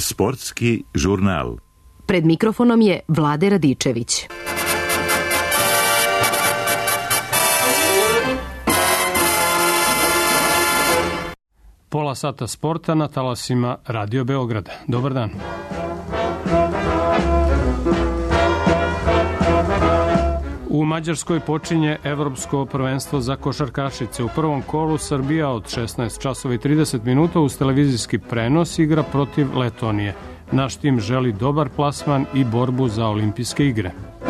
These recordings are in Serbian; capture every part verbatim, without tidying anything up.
Sportski žurnal. Pred mikrofonom je Vlade Radičević. Pola sata sporta na talasima Radio Beograda. Dobar dan. U Mađarskoj počinje Evropsko prvenstvo za košarkašice. U prvom kolu Srbija od šesnaest časova i trideset minuta uz televizijski prenos igra protiv Letonije. Naš tim želi dobar plasman i borbu za olimpijske igre.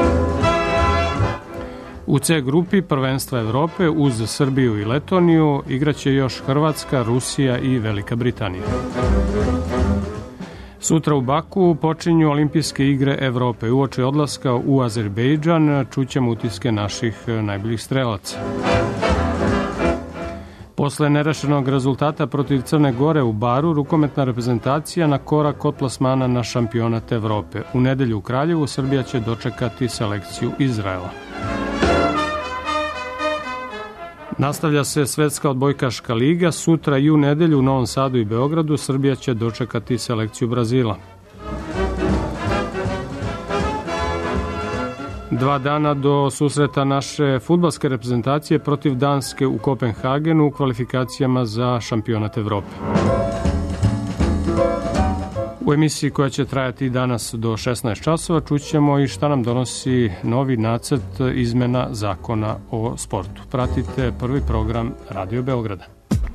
U C grupi prvenstva Evrope uz Srbiju i Letoniju igraće još Hrvatska, Rusija i Velika Britanija. Sutra u Baku počinju olimpijske igre Evrope. Uoči odlaska u Azerbejdžan čućemo utiske naših najboljih strelaca. Posle nerešenog rezultata protiv Crne Gore u Baru, rukometna reprezentacija na korak od plasmana na šampionat Evrope. U nedelju u Kraljevu Srbija će dočekati selekciju Izraela. Nastavlja se Svetska odbojkaška liga. Sutra i u nedelju u Novom Sadu i Beogradu Srbija će dočekati selekciju Brazila. Dva dana do susreta naše fudbalske reprezentacije protiv Danske u Kopenhagenu u kvalifikacijama za šampionat Evrope. U emisiji koja će trajati danas do šesnaest časova čućemo i šta nam donosi novi nacrt izmena zakona o sportu. Pratite prvi program Radio Beograda.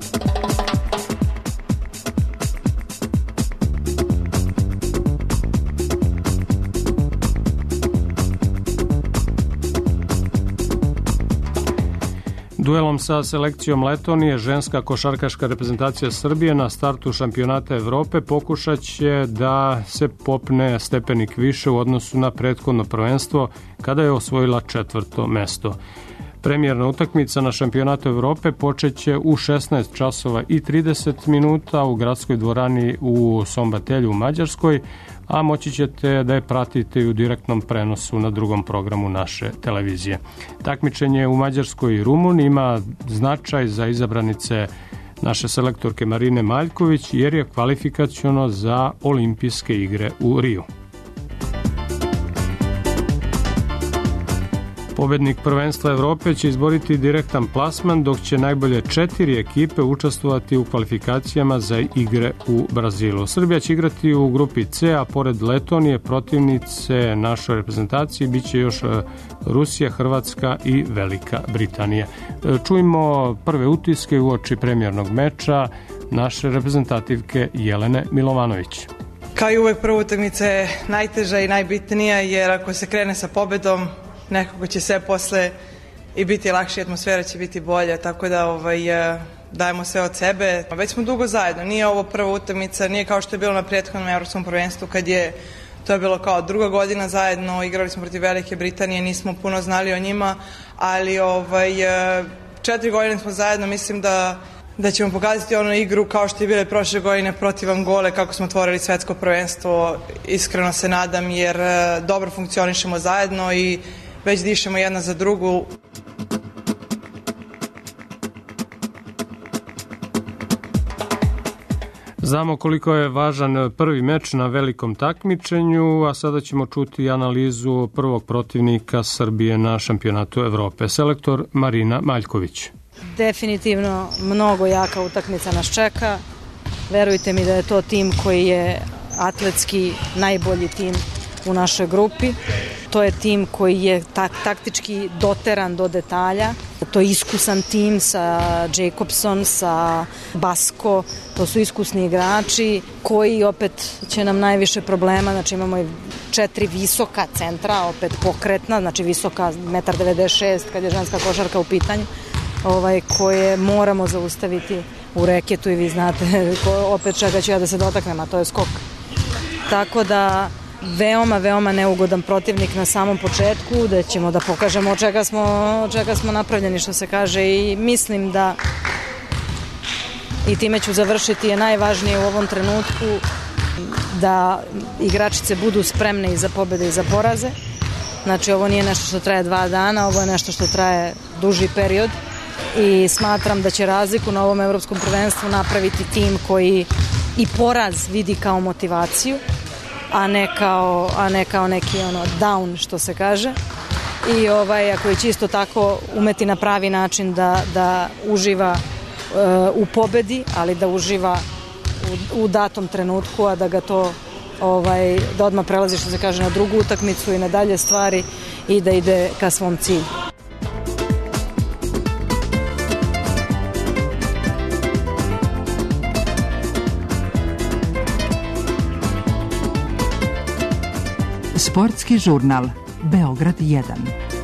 Duelom sa selekcijom Letonije, ženska košarkaška reprezentacija Srbije na startu šampionata Evrope pokušat će da se popne stepenik više u odnosu na prethodno prvenstvo kada je osvojila četvrto mesto. Premijerna utakmica na šampionatu Evrope počeće u šesnaest časova i trideset minuta u gradskoj dvorani u Sombatelju u Mađarskoj, a moći ćete da je pratite i u direktnom prenosu na drugom programu naše televizije. Takmičenje u Mađarskoj i Rumuniji ima značaj za izabranice naše selektorke Marine Maljković jer je kvalifikaciono za olimpijske igre u Riju. Pobednik prvenstva Evrope će izboriti direktan plasman, dok će najbolje četiri ekipe učestvovati u kvalifikacijama za igre u Brazilu. Srbija će igrati u grupi C, a pored Letonije protivnice našoj reprezentaciji biće još Rusija, Hrvatska i Velika Britanija. Čujmo prve utiske uoči premijernog meča naše reprezentativke Jelene Milovanović. Kao i uvek, prva utakmica je najteža i najbitnija, jer ako se krene sa pobedom, nekako će sve posle i biti lakše, atmosfera će biti bolja, tako da ovaj, dajemo sve od sebe. Već smo dugo zajedno, nije ovo prva utakmica, nije kao što je bilo na prethodnom evropskom prvenstvu kad je to je bilo kao druga godina zajedno, igrali smo protiv Velike Britanije, nismo puno znali o njima, ali ovaj, četiri godine smo zajedno, mislim da da ćemo pokazati onu igru kao što je bile prošle godine protiv Angole, kako smo otvorili svetsko prvenstvo. Iskreno se nadam, jer dobro funkcionišemo zajedno i već dišemo jedna za drugu. Znamo koliko je važan prvi meč na velikom takmičenju, a sada ćemo čuti analizu prvog protivnika Srbije na šampionatu Evrope. Selektor Marina Maljković. Definitivno mnogo jaka utakmica nas čeka. Verujte mi da je to tim koji je atletski najbolji tim u našoj grupi. To je tim koji je tak, taktički doteran do detalja. To je iskusan tim sa Jacobson, sa Basko. To su iskusni igrači koji opet će nam najviše problema. Znači imamo i četiri visoka centra, opet pokretna, znači visoka jedan devedeset šest kad je ženska košarka u pitanju. Ovaj, koje moramo zaustaviti u reketu i vi znate ko, opet čega ću ja da se dotaknem, a to je skok. Tako da veoma, veoma neugodan protivnik na samom početku, da ćemo da pokažemo od čega smo, od čega smo napravljeni, što se kaže, i mislim da i time ću završiti, je najvažnije u ovom trenutku da igračice budu spremne i za pobjede i za poraze. Znači ovo nije nešto što traje dva dana, ovo je nešto što traje duži period i smatram da će razliku na ovom evropskom prvenstvu napraviti tim koji i poraz vidi kao motivaciju, a ne kao, a ne kao neki ono down, što se kaže. I ovaj, ako je čisto tako umeti na pravi način da, da uživa uh, u pobedi, ali da uživa u, u datom trenutku, a da ga to ovaj, da odmah prelazi, što se kaže, na drugu utakmicu i na dalje stvari i da ide ka svom cilju. Sportski žurnal Beograd jedan.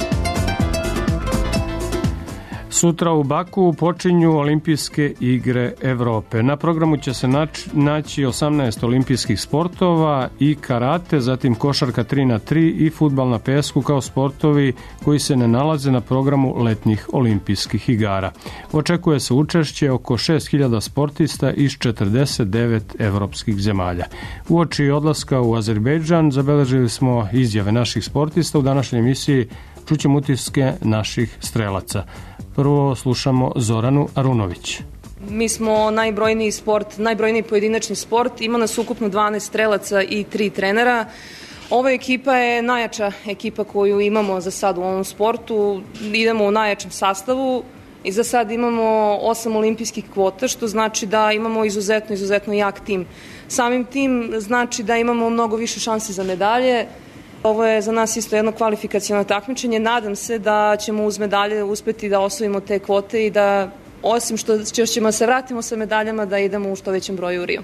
Sutra u Baku počinju Olimpijske igre Evrope. Na programu će se naći osamnaest olimpijskih sportova i karate, zatim košarka tri na tri i fudbal na pesku kao sportovi koji se ne nalaze na programu letnjih olimpijskih igara. Očekuje se učešće oko šest hiljada sportista iz četrdeset devet evropskih zemalja. Uoči odlaska u Azerbejdžan zabeležili smo izjave naših sportista. U današnjoj emisiji čućemo utiske naših strelaca. Prvo slušamo Zoranu Arunović. Mi smo najbrojniji sport, najbrojniji pojedinačni sport. Ima nas ukupno dvanaest strelaca i tri trenera. Ova ekipa je najjača ekipa koju imamo za sad u ovom sportu. Idemo u najjačem sastavu i za sad imamo osam olimpijskih kvota, što znači da imamo izuzetno, izuzetno jak tim. Samim tim znači da imamo mnogo više šanse za medalje. Ovo je za nas isto jedno kvalifikaciono takmičenje. Nadam se da ćemo uz medalje uspeti da osvojimo te kvote i da, osim što ćemo se vratimo sa medaljama, da idemo u što većem broju u Rio.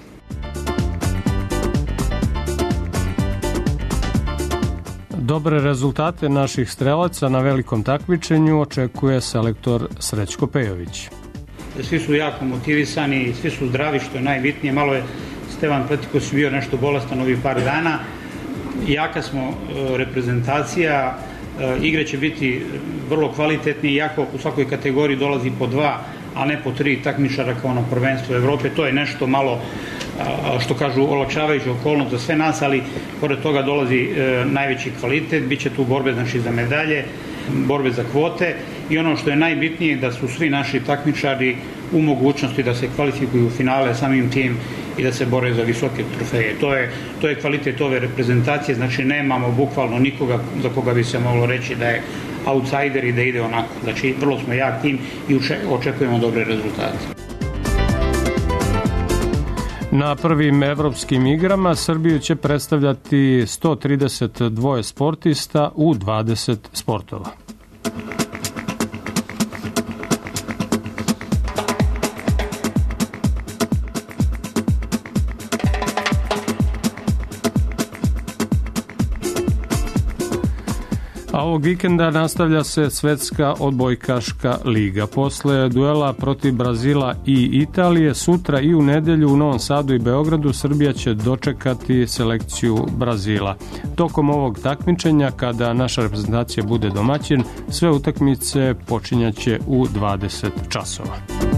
Dobre rezultate naših strelaca na velikom takmičenju očekuje selektor Srećko Pejović. Svi su jako motivisani, svi su zdravi, što je najbitnije. Malo je Stevan Pletikos bio nešto bolestan ovih par dana. Jaka smo reprezentacija, igre će biti vrlo kvalitetne, iako u svakoj kategoriji dolazi po dva, a ne po tri takmičara kao na prvenstvu Evrope. To je nešto malo, što kažu, olakšavajuća okolnost za sve nas, ali pored toga dolazi najveći kvalitet, bit će tu borbe, znači, za medalje, borbe za kvote i ono što je najbitnije da su svi naši takmičari u mogućnosti da se kvalifikuju u finale samim tim i da se bore za visoke trofeje. To je, to je kvalitet ove reprezentacije, znači nemamo bukvalno nikoga za koga bi se moglo reći da je outsider i da ide onako. Znači vrlo smo jak tim i očekujemo dobre rezultate. Na prvim evropskim igrama Srbiju će predstavljati sto trideset dva sportista u dvadeset sportova. A ovog vikenda nastavlja se svetska odbojkaška liga. Posle duela protiv Brazila i Italije, sutra i u nedelju u Novom Sadu i Beogradu Srbija će dočekati selekciju Brazila. Tokom ovog takmičenja, kada naša reprezentacija bude domaćin, sve utakmice počinjaće u dvadeset časova.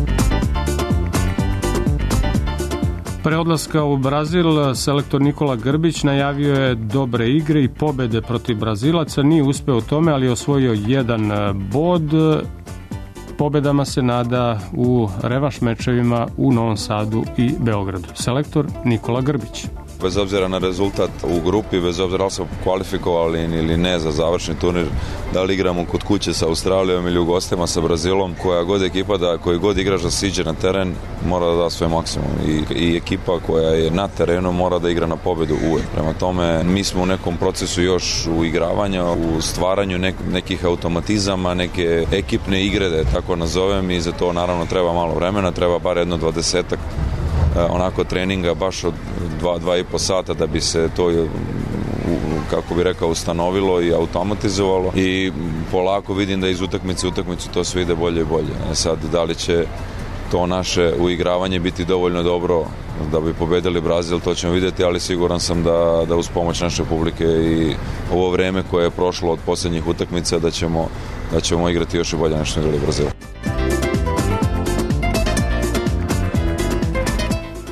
Pre odlaska u Brazil, selektor Nikola Grbić najavio je dobre igre i pobede protiv Brazilaca. Nije uspeo u tome, ali je osvojio jedan bod. Pobedama se nada u revanš mečevima u Novom Sadu i Beogradu. Selektor Nikola Grbić. Bez obzira na rezultat u grupi, bez obzira da li smo kvalifikovali ili ne za završni turnir, da li igramo kod kuće sa Australijom ili u gostima sa Brazilom, koja god ekipa, da koji god igrač da siđe na teren, mora da da svoj maksimum. I, i ekipa koja je na terenu mora da igra na pobedu uvek. Prema tome, mi smo u nekom procesu još uigravanja, u stvaranju nek, nekih automatizama, neke ekipne igre, da je tako nazovem, i za to naravno treba malo vremena, treba bar jedno dvadesetak onako treninga baš od dva, dva i po sata da bi se to, kako bi rekao, ustanovilo i automatizovalo, i polako vidim da iz utakmice u utakmicu to sve ide bolje i bolje. Sad, da li će to naše uigravanje biti dovoljno dobro da bi pobedili Brazil, to ćemo vidjeti, ali siguran sam da, da uz pomoć naše publike i ovo vreme koje je prošlo od posljednjih utakmica da ćemo, da ćemo igrati još i bolje nešto igrali Brazil.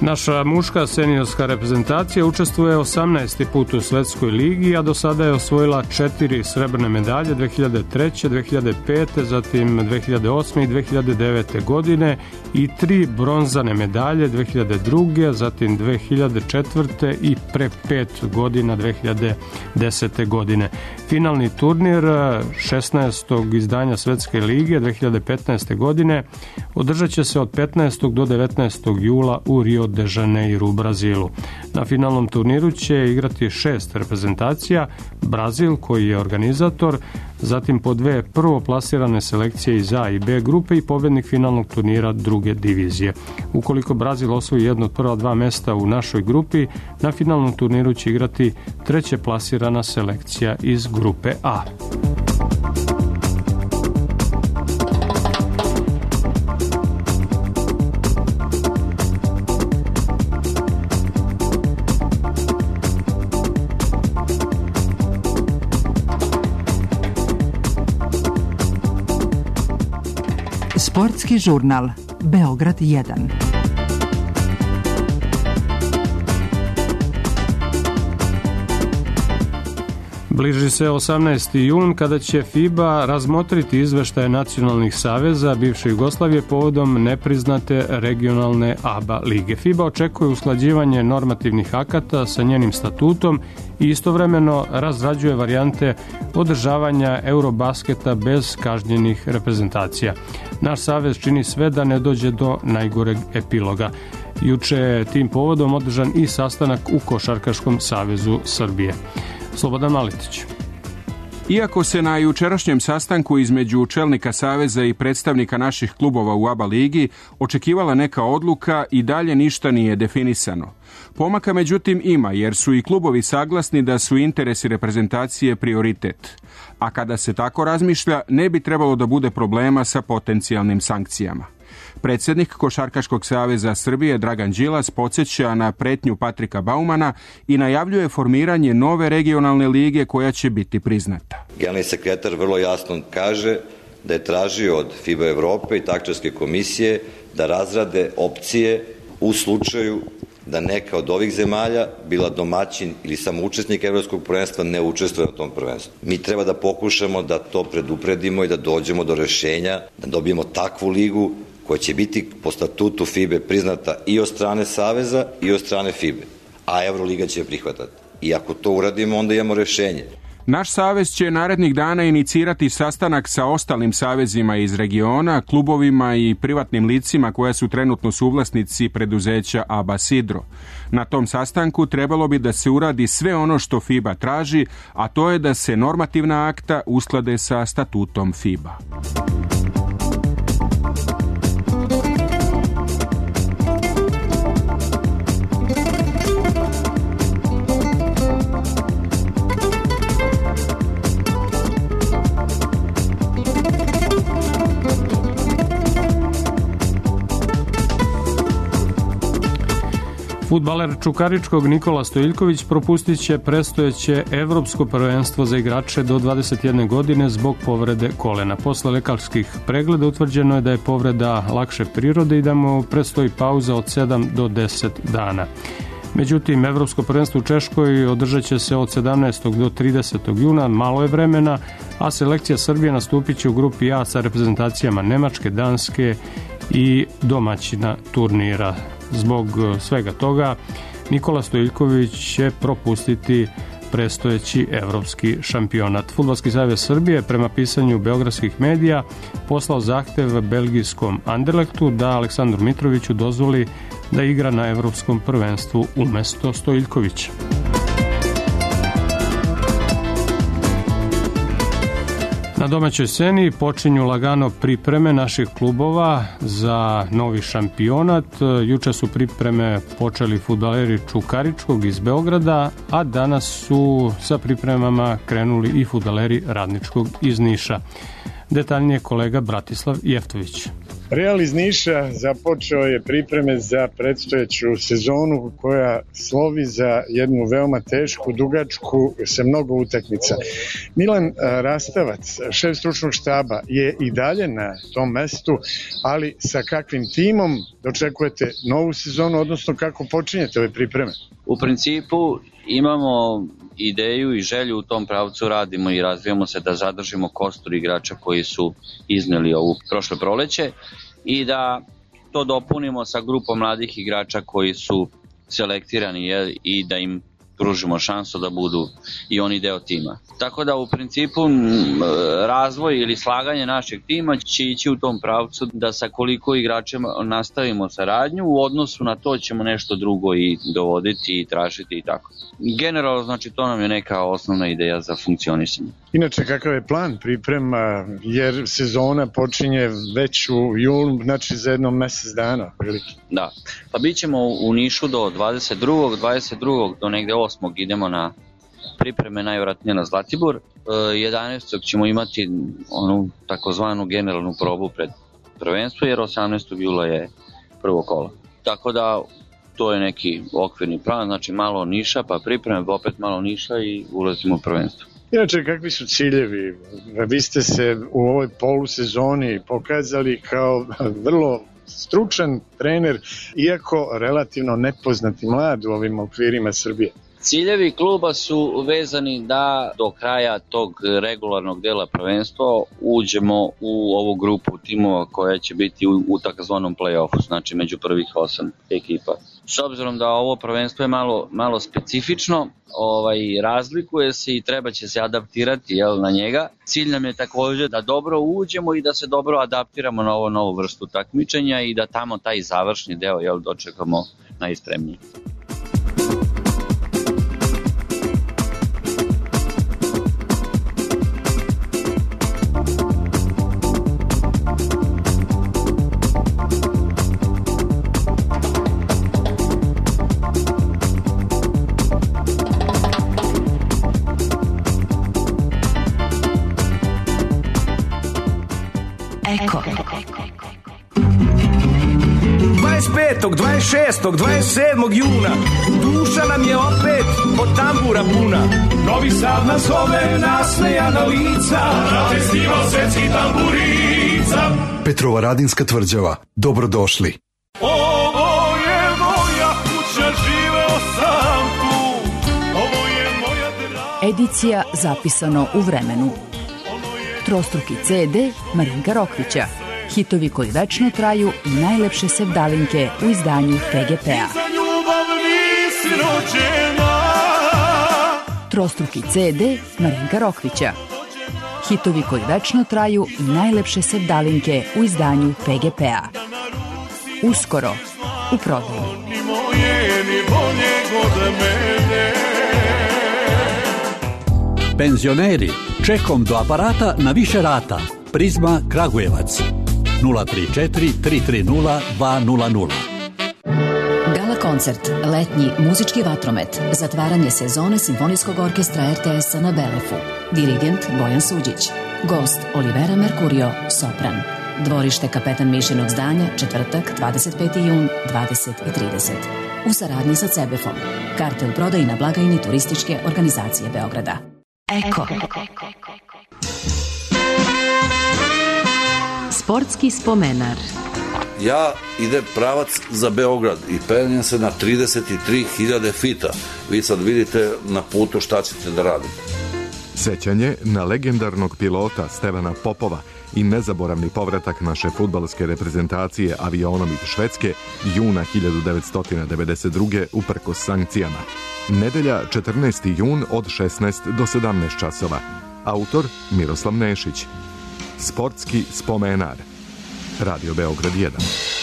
Naša muška seniorska reprezentacija učestvuje osamnaesti put u Svetskoj ligi, a do sada je osvojila četiri srebrne medalje dve hiljade treće, dve hiljade pete, zatim dve hiljade osme i dve hiljade devete godine i tri bronzane medalje dve hiljade druge, zatim dve hiljade četvrte i pre pet godina dve hiljade desete godine. Finalni turnir šesnaestog izdanja Svetske lige dve hiljade petnaeste godine održat će se od petnaestog do devetnaestog jula u Rio de Janeiro u Brazilu. Na finalnom turniru će igrati šest reprezentacija, Brazil koji je organizator, zatim po dve prvoplasirane selekcije iz A i B grupe i pobednik finalnog turnira druge divizije. Ukoliko Brazil osvoji jedno od prva dva mesta u našoj grupi, na finalnom turniru će igrati treće plasirana selekcija iz grupe A. Sportski žurnal Beograd jedan. Bliži se osamnaesti jun kada će FIBA razmotriti izveštaje nacionalnih saveza bivše Jugoslavije povodom nepriznate regionalne A B A lige. FIBA očekuje usklađivanje normativnih akata sa njenim statutom i istovremeno razrađuje varijante održavanja Eurobasketa bez kažnjenih reprezentacija. Naš savez čini sve da ne dođe do najgoreg epiloga. Juče je tim povodom održan i sastanak u Košarkaškom savezu Srbije. Slobodan Maletić. Iako se na jučerašnjem sastanku između čelnika saveza i predstavnika naših klubova u A B A ligi očekivala neka odluka, i dalje ništa nije definisano. Pomaka međutim ima, jer su i klubovi saglasni da su interesi reprezentacije prioritet. A kada se tako razmišlja, ne bi trebalo da bude problema sa potencijalnim sankcijama. Predsjednik Košarkaškog saveza Srbije Dragan Đilas podsjeća na pretnju Patrika Baumana i najavljuje formiranje nove regionalne lige koja će biti priznata. Generalni sekretar vrlo jasno kaže da je tražio od FIBA Evrope i takmičarske komisije da razrade opcije u slučaju da neka od ovih zemalja, bila domaćin ili samoučesnik evropskog prvenstva, ne učestvuje u tom prvenstvu. Mi treba da pokušamo da to predupredimo i da dođemo do rešenja, da dobijemo takvu ligu koja će biti po statutu FIBE priznata i od strane Saveza i od strane FIBE, a Euroliga će je prihvatati. I ako to uradimo, onda imamo rešenje. Naš savez će narednih dana inicirati sastanak sa ostalim savezima iz regiona, klubovima i privatnim licima koja su trenutno suvlasnici preduzeća A B A Sidro. Na tom sastanku trebalo bi da se uradi sve ono što FIBA traži, a to je da se normativna akta usklade sa statutom FIBA. Fudbaler Čukaričkog Nikola Stojiljković propustit će predstojeće evropsko prvenstvo za igrače do dvadeset jedne godine zbog povrede kolena. Posle lekarskih pregleda utvrđeno je da je povreda lakše prirode i da mu predstoji pauza od sedam do deset dana. Međutim, evropsko prvenstvo u Češkoj održat će se od sedamnaestog do tridesetog juna, malo je vremena, a selekcija Srbije nastupit će u grupi A sa reprezentacijama Nemačke, Danske i domaćina turnira. Zbog svega toga, Nikola Stojiljković će propustiti predstojeći evropski šampionat. Fudbalski savez Srbije prema pisanju beogradskih medija poslao zahtev belgijskom Anderlechtu da Aleksandru Mitroviću dozvoli da igra na evropskom prvenstvu umesto Stojiljkovića. Na domaćoj sceni počinju lagano pripreme naših klubova za novi šampionat. Juče su pripreme počeli fudbaleri Čukaričkog iz Beograda, a danas su sa pripremama krenuli i fudbaleri Radničkog iz Niša. Detaljnije kolega Bratislav Jeftović. Real iz Niša započeo je pripreme za predstojeću sezonu koja slovi za jednu veoma tešku, dugačku, sa mnogo utakmica. Milan Rastavac, šef stručnog štaba, je i dalje na tom mestu, ali sa kakvim timom dočekujete novu sezonu, odnosno kako počinjete ove pripreme? U principu imamo ideju i želju, u tom pravcu radimo i razvijamo se da zadržimo kostur igrača koji su izneli ovu prošle proleće i da to dopunimo sa grupom mladih igrača koji su selektirani je, i da im pružimo šansu da budu i oni deo tima. Tako da u principu razvoj ili slaganje našeg tima će ići u tom pravcu da sa koliko igračima nastavimo saradnju, u odnosu na to ćemo nešto drugo i dovoditi i tražiti i tako. Generalno, znači, to nam je neka osnovna ideja za funkcionisanje. Inače, kakav je plan priprema, jer sezona počinje već u julu, znači za jedno mesec dana? Veliki. Da, pa bit ćemo u Nišu do dvadeset drugog dvadeset drugog do negde osmog idemo na pripreme najvjerojatnije na Zlatibor. jedanaestog ćemo imati onu takozvanu generalnu probu pred prvenstvo, jer osamnaestog jula je prvo kolo. Tako da to je neki okvirni plan, znači malo Niša, pa pripreme, pa opet malo Niša i ulazimo u prvenstvo. Inače, kakvi su ciljevi? Vi ste se u ovoj polusezoni pokazali kao vrlo stručan trener, iako relativno nepoznat i mlad u ovim okvirima Srbije. Ciljevi kluba su vezani da do kraja tog regularnog dela prvenstva uđemo u ovu grupu timova koja će biti u, u takozvanom play-offu, znači među prvih osam ekipa. S obzirom da ovo prvenstvo je malo, malo specifično, ovaj, razlikuje se i treba će se adaptirati, jel, na njega. Cilj nam je također da dobro uđemo i da se dobro adaptiramo na ovo novu vrstu takmičenja i da tamo taj završni deo, jel, dočekamo najspremniji. dvadeset petog, dvadeset šestog, dvadeset sedmog juna duša nam je opet od tambura puna. Novi Sad nas zove, nasmejana lica, na festival svetskih tamburica. Petrova Radinska tvrđava, dobrodošli. Ovo je moja kuća, živeo sam tu. Ovo je moja draga. Edicija zapisano u vremenu. Trostruki ce de Marinka Rokvića. Hitovi koji večno traju i najlepše sevdalinke u izdanju pe ge pe-a. Trostruki ce de Marinka Rokvića. Hitovi koji večno traju i najlepše sevdalinke u izdanju pe ge pe-a. Uskoro u prodaju. Penzioneri, čekom do aparata na više rata. Prizma Kragujevac. nula tri četiri tri tri nula dva nula nula. Gala koncert, letnji muzički vatromet, zatvaranje sezone Simfonijskog orkestra er te es-a na Belefu. Dirigent Bojan Suđić. Gost Olivera Mercurio, sopran. Dvorište Kapetan Mišinog zdanja, četvrtak, dvadeset peti jun, dvadeset i trideset. U saradnji sa Cebefom. Karte u prodaji na blagajni Turističke organizacije Beograda. Eko. Sportski spomenar. Ja idem pravac za Beograd i penjem se na trideset tri hiljade fita. Vi sad vidite na putu šta ćete da radite. Sećanje na legendarnog pilota Stevana Popova i nezaboravni povratak naše fudbalske reprezentacije avionom iz Švedske juna hiljadu devetsto devedeset druge uprkos sankcijama. Nedelja četrnaesti jun od šesnaest do sedamnaest časova. Autor Miroslav Nešić. Sportski spomenar. Radio Beograd jedan.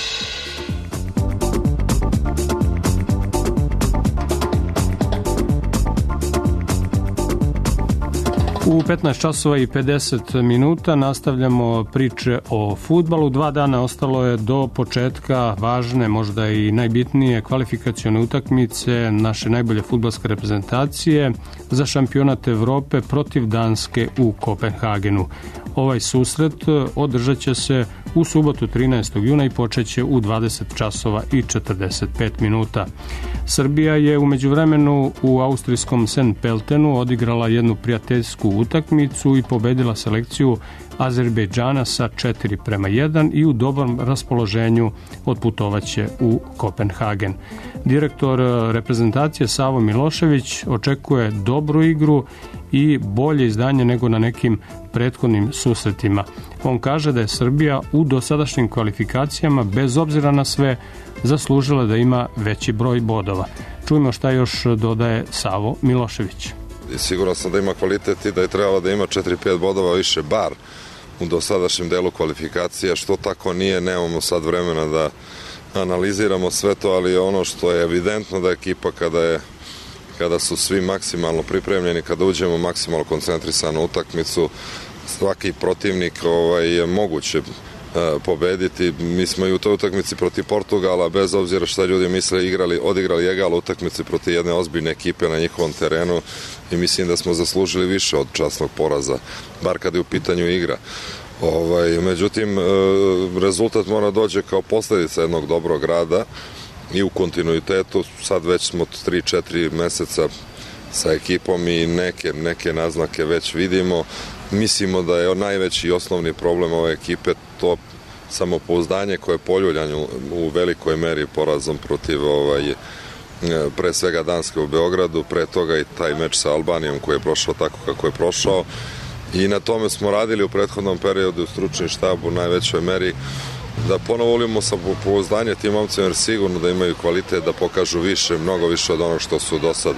U petnaest časova i pedeset minuta nastavljamo priče o fudbalu. Dva dana ostalo je do početka važne, možda i najbitnije kvalifikacione utakmice naše najbolje fudbalske reprezentacije za šampionat Evrope protiv Danske u Kopenhagenu. Ovaj susret održat će se u subotu trinaestog juna i počeće u dvadeset časova i četrdeset pet minuta. Srbija je u međuvremenu u austrijskom Saint Pöltenu odigrala jednu prijateljsku utakmicu i pobedila selekciju Azerbejdžana sa četiri prema jedan i u dobrom raspoloženju otputovaće u Kopenhagen. Direktor reprezentacije Savo Milošević očekuje dobru igru i bolje izdanje nego na nekim prethodnim susretima. On kaže da je Srbija u dosadašnjim kvalifikacijama, bez obzira na sve, zaslužila da ima veći broj bodova. Čujmo šta još dodaje Savo Milošević. Siguran sam da ima kvalitet i da je trebalo da ima četiri pet bodova više bar u dosadašnjem delu kvalifikacija. Što tako nije, nemamo sad vremena da analiziramo sve to, ali ono što je evidentno da je ekipa kada je kada su svi maksimalno pripremljeni, kada uđemo maksimalno koncentrisano u utakmicu, svaki protivnik ovaj, je moguće e, pobediti. Mi smo i u toj utakmici protiv Portugala, bez obzira šta ljudi misle, igrali, odigrali egal utakmici protiv jedne ozbiljne ekipe na njihovom terenu i mislim da smo zaslužili više od časnog poraza, bar kada je u pitanju igra. Ovaj, međutim, e, rezultat mora dođe kao posljedica jednog dobrog rada i u kontinuitetu. Sad već smo tri četiri meseca sa ekipom i neke, neke naznake već vidimo. Mislimo da je najveći i osnovni problem ove ekipe to samopouzdanje koje je poljuljano u velikoj meri porazom protiv ovaj, pre svega Danske u Beogradu, pre toga i taj meč sa Albanijom koji je prošao tako kako je prošao. I na tome smo radili u prethodnom periodu u stručni štab u najvećoj meri, da ponovo ulimo samopouzdanje tim momcima, jer sigurno da imaju kvalitet da pokažu više, mnogo više od onog što su do sad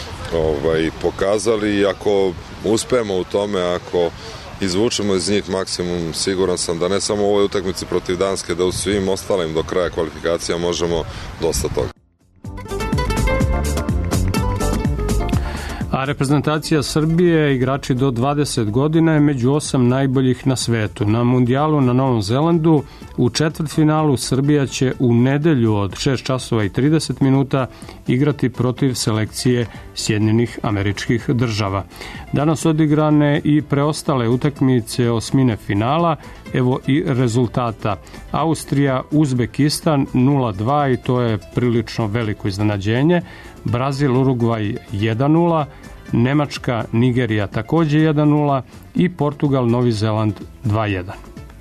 ovaj, pokazali i ako uspemo u tome, ako izvučemo iz njih maksimum, siguran sam da ne samo u ovoj utakmici protiv Danske, da u svim ostalim do kraja kvalifikacija možemo dosta toga. A reprezentacija Srbije, igrači do dvadeset godina, je među osam najboljih na svetu. Na mundijalu na Novom Zelandu u četvrtfinalu Srbija će u nedelju od šest časova i trideset minuta igrati protiv selekcije Sjedinjenih Američkih Država. Danas odigrane i preostale utakmice osmine finala, evo i rezultata. Austrija, Uzbekistan nula dva i to je prilično veliko iznenađenje. Brazil, Urugvaj jedan nula, Nemačka, Nigerija takođe jedan nula i Portugal, Novi Zeland dva jedan.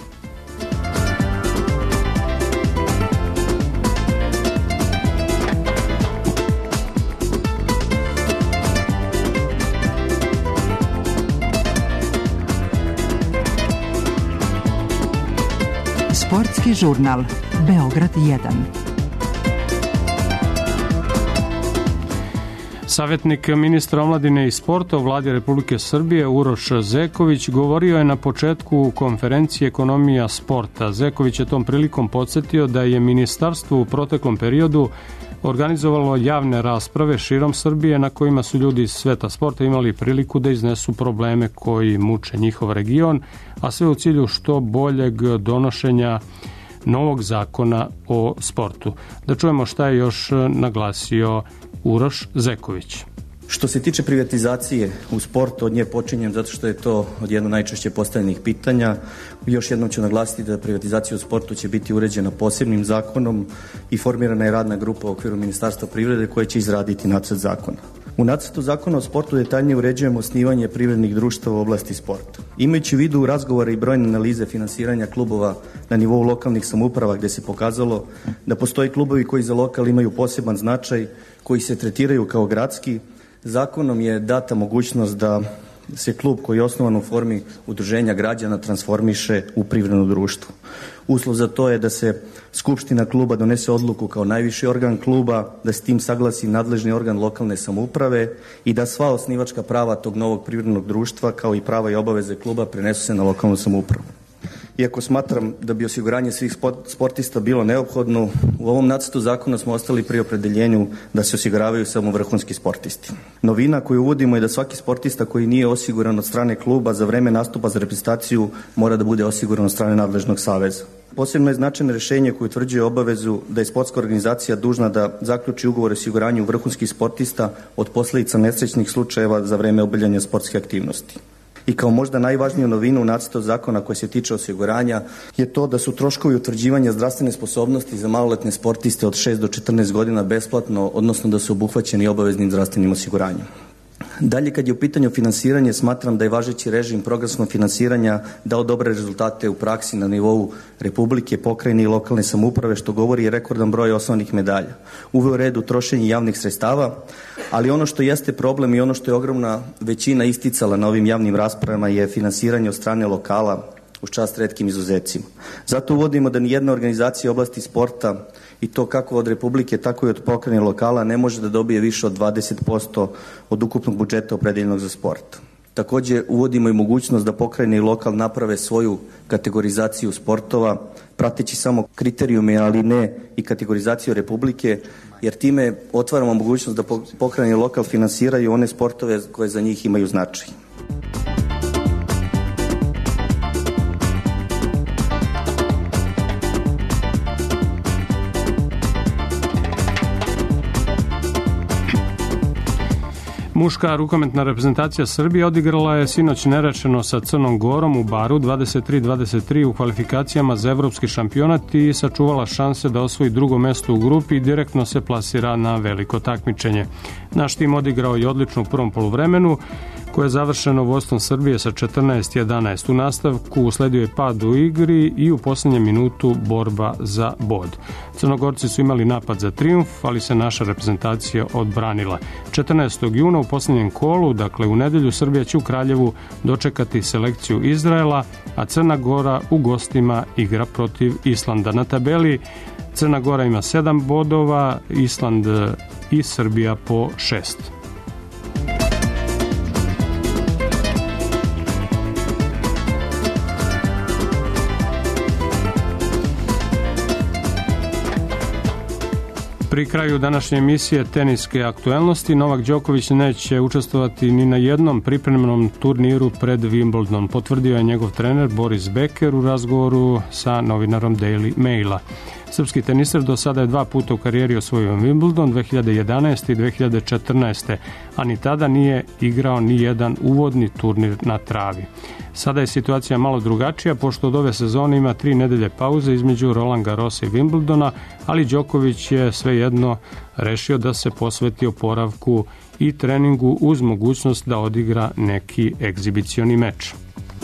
Sportski žurnal Beograd jedan. Savjetnik ministra omladine i sporta u vladi Republike Srbije Uroš Zeković govorio je na početku konferencije Ekonomija sporta. Zeković je tom prilikom podsjetio da je ministarstvo u proteklom periodu organizovalo javne rasprave širom Srbije na kojima su ljudi iz sveta sporta imali priliku da iznesu probleme koji muče njihov region, a sve u cilju što boljeg donošenja novog zakona o sportu. Da čujemo šta je još naglasio Uroš Zeković. Što se tiče privatizacije u sportu, od nje počinjem zato što je to od jedno najčešće postavljenih pitanja. Još jednom ću naglasiti da privatizacija u sportu će biti uređena posebnim zakonom i formirana je radna grupa u okviru Ministarstva privrede koja će izraditi nacrt zakona. U nacrtu zakona o sportu detaljnije uređujemo osnivanje privrednih društava u oblasti sporta. Imajući u vidu razgovore i brojne analize finansiranja klubova na nivou lokalnih samouprava gde se pokazalo da postoji klubovi koji za lokal imaju poseban značaj, koji se tretiraju kao gradski, zakonom je data mogućnost da se klub koji je osnovan u formi udruženja građana transformiše u privredno društvo. Uslov za to je da se skupština kluba donese odluku kao najviši organ kluba, da se tim saglasi nadležni organ lokalne samouprave i da sva osnivačka prava tog novog privrednog društva kao i prava i obaveze kluba prenesu se na lokalnu samoupravu. Iako smatram da bi osiguranje svih sportista bilo neophodno, u ovom nacrtu zakona smo ostali pri opredeljenju da se osiguravaju samo vrhunski sportisti. Novina koju uvodimo je da svaki sportista koji nije osiguran od strane kluba za vreme nastupa za reprezentaciju mora da bude osiguran od strane nadležnog saveza. Posebno je značajno rešenje koje utvrđuje obavezu da je sportska organizacija dužna da zaključi ugovor o osiguranju vrhunskih sportista od posledica nesrećnih slučajeva za vreme obavljanja sportske aktivnosti. I kao možda najvažniju novinu u nacrtu zakona koji se tiče osiguranja je to da su troškovi utvrđivanja zdravstvene sposobnosti za maloletne sportiste od šest do četrnaest godina besplatno, odnosno da su obuhvaćeni obaveznim zdravstvenim osiguranjem. Dalje, kad je u pitanju finansiranje, smatram da je važeći režim programskog finansiranja dao dobre rezultate u praksi na nivou Republike, pokrajine i lokalne samouprave, što govori rekordan broj osnovnih medalja. Uveo red u trošenje javnih sredstava, ali ono što jeste problem i ono što je ogromna većina isticala na ovim javnim raspravama je finansiranje od strane lokala, uz čast retkim izuzecima. Zato uvodimo da nijedna organizacija u oblasti sporta, i to kako od Republike, tako i od pokrajine lokala, ne može da dobije više od dvadeset posto od ukupnog budžeta opredeljenog za sport. Također uvodimo i mogućnost da pokrajine i lokal naprave svoju kategorizaciju sportova, prateći samo kriterijume, ali ne i kategorizaciju Republike, jer time otvaramo mogućnost da pokrajine i lokal finansiraju one sportove koje za njih imaju značaj. Muška rukometna reprezentacija Srbije odigrala je sinoć nerečeno sa Crnom Gorom u Baru dvadeset tri dvadeset tri u kvalifikacijama za evropski šampionat i sačuvala šanse da osvoji drugo mesto u grupi i direktno se plasira na veliko takmičenje. Naš tim odigrao i odlično u prvom poluvremenu, koje je završeno vodstvom Srbije sa četrnaest jedanaest. U nastavku usledio je pad u igri i u posljednjem minutu borba za bod. Crnogorci su imali napad za trijumf, ali se naša reprezentacija odbranila. četrnaestog juna u posljednjem kolu, dakle u nedelju, Srbija će u Kraljevu dočekati selekciju Izraela, a Crna Gora u gostima igra protiv Islanda. Na tabeli Crna Gora ima sedam bodova, Island i Srbija po šest. Pri kraju današnje emisije teniske aktuelnosti, Novak Đoković neće učestvovati ni na jednom pripremnom turniru pred Wimbledon, potvrdio je njegov trener Boris Becker u razgovoru sa novinarom Daily Maila. Srpski teniser do sada je dva puta u karijeri osvojio Wimbledon, dve hiljade jedanaeste i dve hiljade četrnaeste, a ni tada nije igrao ni jedan uvodni turnir na travi. Sada je situacija malo drugačija, pošto od ove sezone ima tri nedelje pauze između Roland Garrosa i Wimbledona, ali Đoković je svejedno rešio da se posveti oporavku i treningu uz mogućnost da odigra neki egzibicioni meč.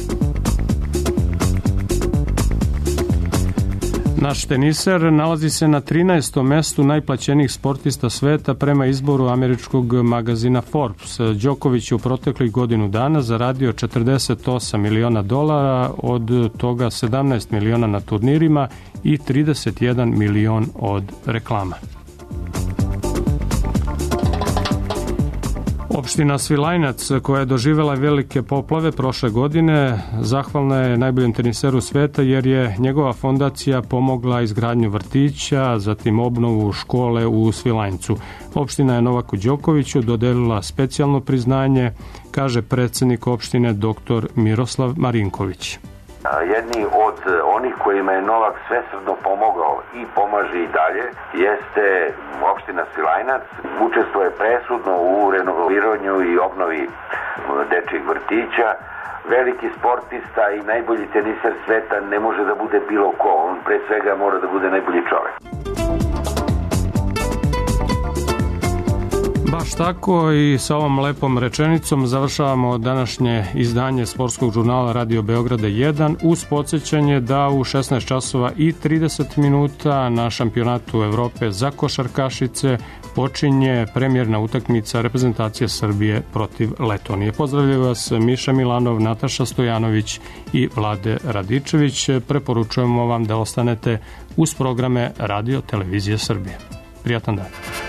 Naš teniser nalazi se na trinaestom mestu najplaćenijih sportista sveta prema izboru američkog magazina Forbes. Đoković je u proteklih godinu dana zaradio četrdeset osam miliona dolara, od toga sedamnaest miliona na turnirima i trideset jedan milion od reklama. Opština Svilajnac, koja je doživjela velike poplave prošle godine, zahvalna je najboljem teniseru sveta jer je njegova fondacija pomogla izgradnju vrtića, zatim obnovu škole u Svilajncu. Opština je Novaku Đokoviću dodelila specijalno priznanje, kaže predsjednik opštine dr. Miroslav Marinković. Jedni od onih kojima je Novak svesrdno pomogao i pomaže i dalje jeste opština Svilajnac. Učestvuje presudno u renoviranju i obnovi dečjih vrtića. Veliki sportista i najbolji teniser sveta ne može da bude bilo ko. On pre svega mora da bude najbolji čovek. Baš tako, i sa ovom lepom rečenicom završavamo današnje izdanje sportskog žurnala Radio Beograda jedan uz podsjećanje da u šesnaest časova i trideset minuta na šampionatu Evrope za košarkašice počinje premijerna utakmica reprezentacije Srbije protiv Letonije. Pozdravljaju vas Miša Milanov, Nataša Stojanović i Vlade Radičević. Preporučujemo vam da ostanete uz programe Radio Televizije Srbije. Prijatan dan.